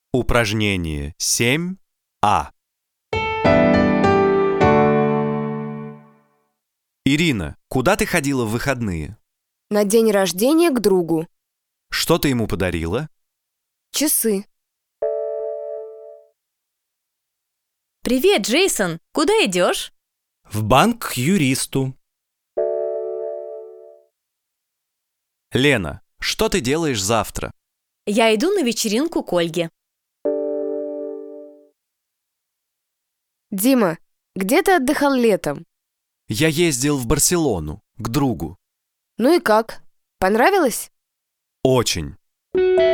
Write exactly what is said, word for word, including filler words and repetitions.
Упражнение семь А. Ирина, куда ты ходила в выходные? На день рождения к другу. Что ты ему подарила? Часы. Привет, Джейсон! Куда идешь? В банк к юристу. Лена, что ты делаешь завтра? Я иду на вечеринку к Ольге. Дима, где ты отдыхал летом? Я ездил в Барселону, к другу. Ну и как? Понравилось? Очень.